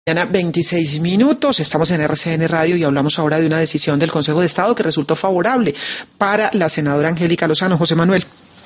Mañana 26 minutos, estamos en RCN Radio y hablamos ahora de una decisión del Consejo de Estado que resultó favorable para la senadora Angélica Lozano. José Manuel.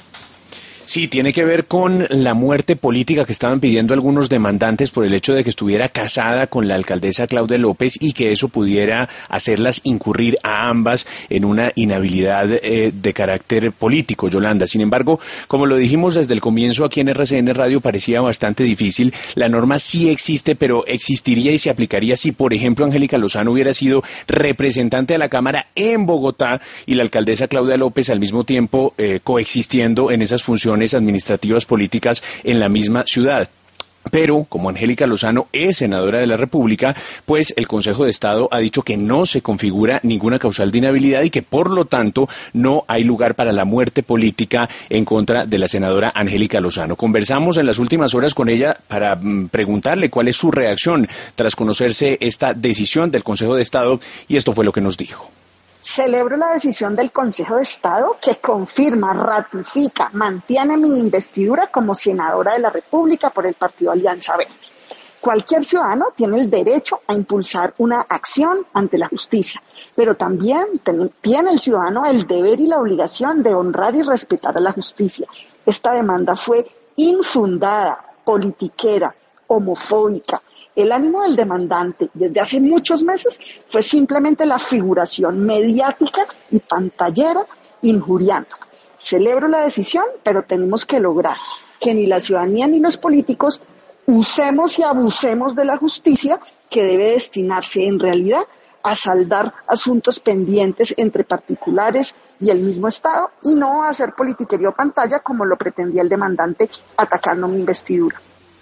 Sí, tiene que ver con la muerte política que estaban pidiendo algunos demandantes por el hecho de que estuviera casada con la alcaldesa Claudia López y que eso pudiera hacerlas incurrir a ambas en una inhabilidad de carácter político, Yolanda. Sin embargo, como lo dijimos desde el comienzo aquí en RCN Radio, parecía bastante difícil. La norma sí existe, pero existiría y se aplicaría si, por ejemplo, Angélica Lozano hubiera sido representante de la Cámara en Bogotá y la alcaldesa Claudia López al mismo tiempo coexistiendo en esas funciones administrativas políticas en la misma ciudad. Pero, como Angélica Lozano es senadora de la República, pues el Consejo de Estado ha dicho que no se configura ninguna causal de inhabilidad y que, por lo tanto, no hay lugar para la muerte política en contra de la senadora Angélica Lozano. Conversamos en las últimas horas con ella para preguntarle cuál es su reacción tras conocerse esta decisión del Consejo de Estado, y esto fue lo que nos dijo. Celebro la decisión del Consejo de Estado que confirma, ratifica, mantiene mi investidura como senadora de la República por el partido Alianza Verde. Cualquier ciudadano tiene el derecho a impulsar una acción ante la justicia, pero también tiene el ciudadano el deber y la obligación de honrar y respetar a la justicia. Esta demanda fue infundada, politiquera, homofóbica. El ánimo del demandante desde hace muchos meses fue simplemente la figuración mediática y pantallera injuriando. Celebro la decisión, pero tenemos que lograr que ni la ciudadanía ni los políticos usemos y abusemos de la justicia, que debe destinarse en realidad a saldar asuntos pendientes entre particulares y el mismo Estado, y no a hacer politiquería o pantalla como lo pretendía el demandante atacando mi investidura.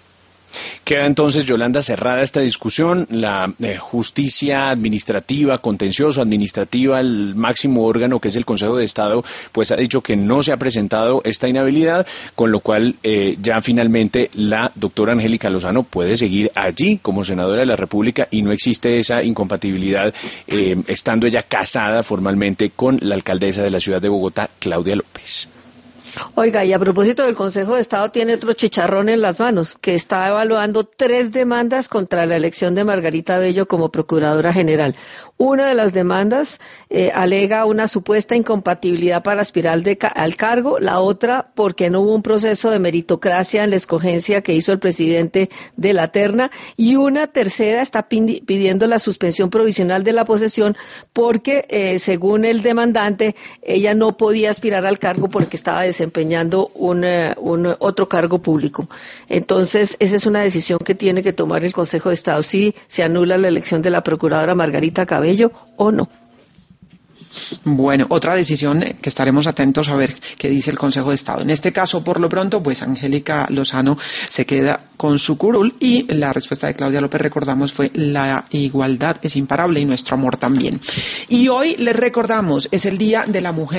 Queda entonces, Yolanda, cerrada esta discusión. La justicia administrativa, contencioso administrativa, el máximo órgano que es el Consejo de Estado, pues ha dicho que no se ha presentado esta inhabilidad, con lo cual ya finalmente la doctora Angélica Lozano puede seguir allí como senadora de la República y no existe esa incompatibilidad estando ella casada formalmente con la alcaldesa de la ciudad de Bogotá, Claudia López. Oiga, y a propósito del Consejo de Estado, tiene otro chicharrón en las manos, que está evaluando 3 demandas contra la elección de Margarita Bello como Procuradora General. Una de las demandas alega una supuesta incompatibilidad para aspirar al cargo, la otra porque no hubo un proceso de meritocracia en la escogencia que hizo el presidente de la terna, y una tercera está pidiendo la suspensión provisional de la posesión porque, según el demandante, ella no podía aspirar al cargo porque estaba desempeñando un otro cargo público. Entonces, esa es una decisión que tiene que tomar el Consejo de Estado, si se anula la elección de la Procuradora Margarita Cabello o no. Bueno, otra decisión que estaremos atentos a ver qué dice el Consejo de Estado. En este caso, por lo pronto, pues Angélica Lozano se queda con su curul, y la respuesta de Claudia López, recordamos, fue: la igualdad es imparable y nuestro amor también. Y hoy les recordamos, es el Día de la Mujer.